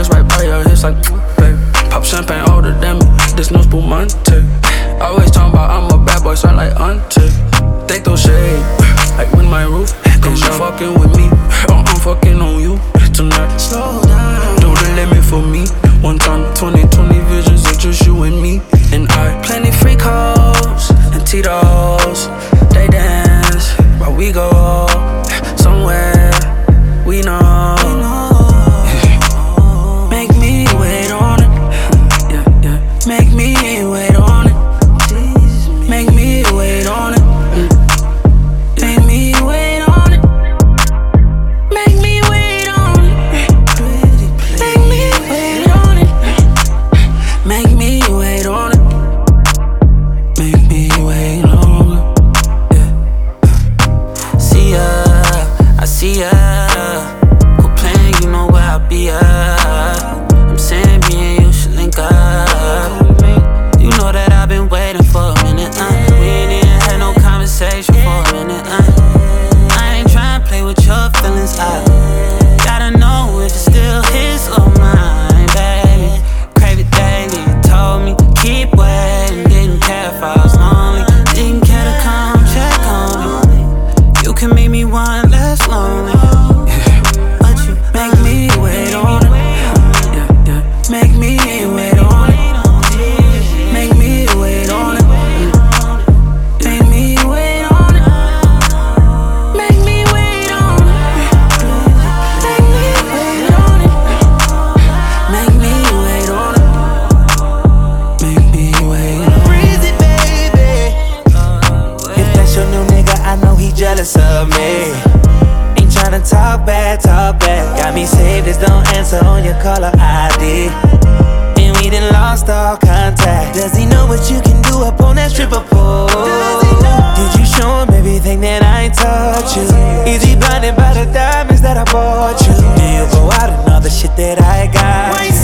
eyes right by your hips like, babe. Pop champagne older than me, this no spumante. Always talking about I'm a bad boy, sound like auntie. They throw shade, like when my roof. Cause you fucking with me, I'm fucking on you tonight. Slow down, do the limit for me. One time, 20/20 visions of just you and me. And I, plenty freak hoes and Tito's. They dance while we go somewhere we know. Make me wait on it. Yeah, yeah. Make me wait on it. Make me wait on it. Make me wait on it. Make me wait on it. Make me wait on it. Make me wait on it. Make me wait on it. Yeah. See ya, I see ya. Quit playing, you know where I'll be at. I'm saying me and you should link up. You know that I've been waiting for a minute. We ain't even had no conversation for a minute. I ain't tryna play with your feelings. I gotta know if it's still his or mine, baby. Crave it daily, you told me keep waiting. Didn't care if I was lonely. Didn't care to come check on me. You can make me one less lonely. But you make me wait on it. Yeah, yeah. Make me wait on it. Make me wait on it. Make me wait on it. Make me wait on it. Make me wait on it. Make me wait on it. Make me wait on it. Breezy, baby. If that's your new nigga, I know he jealous of me. Ain't tryna talk bad, talk bad. Got me saved as don't answer on your caller ID. And we done lost all contact. Does he know what you can do up on that stripper pole? Did you show him everything that I taught you? Is he blinded by the diamonds that I bought you? Do you go out and all the shit that I got?